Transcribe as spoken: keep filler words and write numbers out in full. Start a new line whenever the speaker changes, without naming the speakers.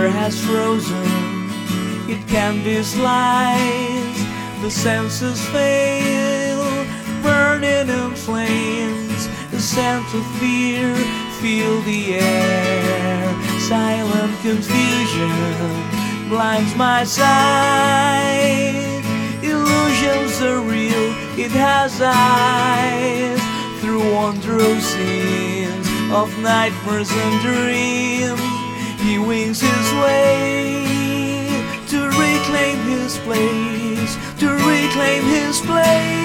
air has frozen, it can be sliced. The senses fail, burning in flames. A sense of fear fill the air. Silent confusion blinds my sight. Illusions are real, it has eyes. Through wondrous scenes of nightmares and dreams, he wings his way to reclaim his place, to reclaim his place.